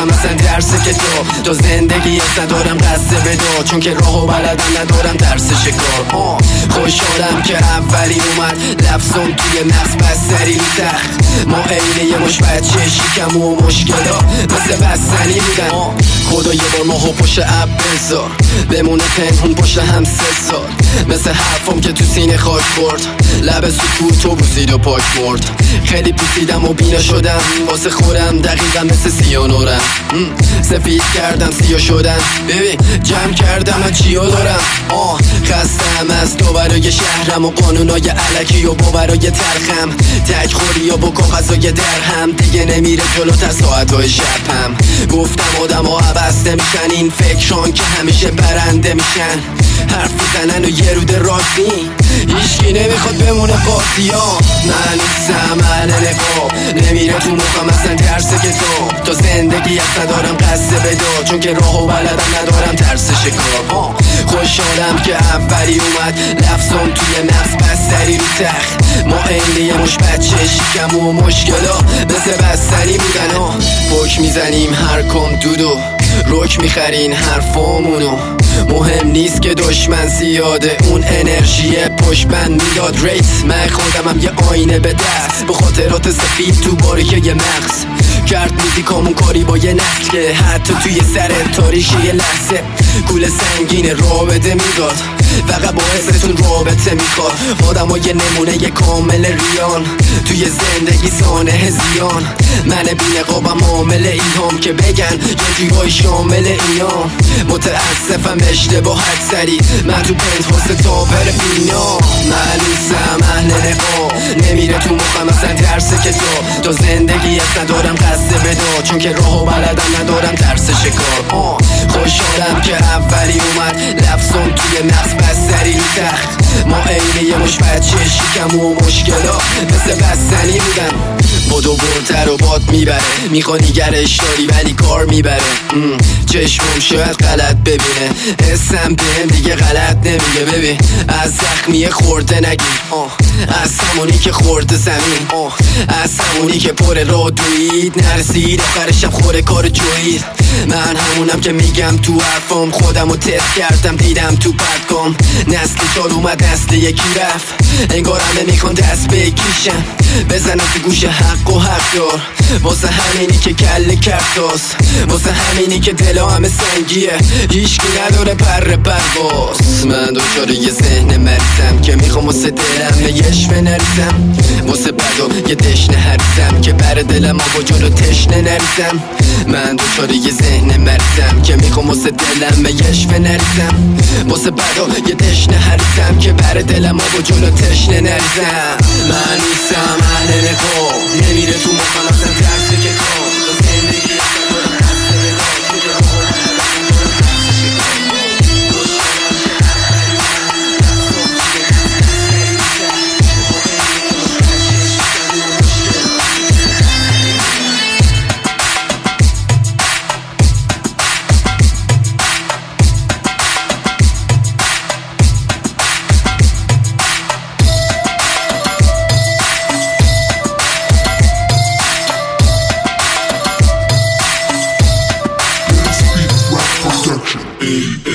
مخم اصلا درسه که تو زندگی ندارم قصد بدو، چون که راهو بلدم ندارم درس شکار. خوشحالم که اولین اومد لفظم توی مغز بستری تخت. ما عینه یه مش بچه شکم و مشکلا مثل بستنی بودن. خدا یه بار ماهو پشت اب بذار بمونه پنهون پشت هم 3 سال، مثل حرفم که تو سینه خاک برد. لب سکوت و بوسید و پاک برد. خیلی بوسیدم و بینا شدم واسه خورم، دقیقا مثل سیانورم. سفید کردم سیاه شدم، ببین جمع کردم من چیا دارم. خستم از تو برای شهرم و قانونای علکی و باورای تلخم. تک خوری و با کاغذای درهم دیگه نمیره جلوتر ساعتهای شبم. گفتم آدم ها عوض نمیشن، این فکران که همیشه برنده میشن. حرف میزنن و یه روده راستی هیچکی نمیخواد بمونه قاطیا. من نیستم اهل نقاب، نمیره تو مخم اصلا درسه که تو زندگی ندارم قصد بدار، چون که راهو بلدم ندارم درس شکار. خوشحالم که اولی اومد لفظم توی مغز بستری رو تخت. ما عینه یه مش بچه شکم و مشکلا مثل بستنی بودن. پک میزنیم هر کام دودو روک میخرین حرفامونو. مهم نیست که دشمن زیاده، اون انرژی پشت بند میداد ریت. من خودمم یه آینه به دست به خاطرات سفید تو باریکه یه مغز. کرد موزیکامون کاری با یه نسل که حتی توی سر تاریخی یه لحظه گول سنگین رابطه میداد. فقط با حستون رابطه میخواد. آدم ها یه نمونه یه کامل ریان توی زندگی سانه زیان. من بی نقابم عامل ایهام که بگن یه جیبای شامل اینا. متاسفم اشتباهت سری من تو پنت تاور بینا. من نیستم اهل نقاب، نمیره تو مخم اصلا درسه که تو زندگی ندارم قصد بدار، چون که راهو بلدم ندارم درس شکار. خوشحالم که اولی اومد لفظم توی مغز بستری رو تخت. ما عینه یه مش بچه شکم و مشکلا مثل بستنی بودن. بدو برتر و باد میبره، میخوا نگرش داری ولی کار میبره. چشمم شاید غلط ببینه، حسم بهم دیگه غلط نمیگه. ببین از زخمی خورده نگیر، از همونی که خورده زمین، از همونی که پر را دوید نرسید آخرشم خوره کار جوید. من همونم که میگم تو حرفام، خودم رو تست کردم دیدم تو پرکام. نسل 4 اومد نسل یکی رفت، انگار همه میخوان دست بکشن بزنم تو گوش حق و حق دار. واسه همینی که کل کرداست، واسه همینی که دلا همه سنگیه هیچکی نداره پر پرواز. من دوچاره یه ذهن مریضم که میخوام واسه دلم یش بنریزم. واسه بدا یه تشنه هریزم که بر دلم با جلو تشنه نریزم. من دوچاره یه ذهن مریضم که میخوام واسه دلم یش بنریزم. واسه بدا یه تشنه هریزم که بر دلم با جلو تشنه نریزم. من نیستم اهل نقاب، نمیره تو مخم اصلا درسه که تو زندگی ندارم قصد بدار. Hey.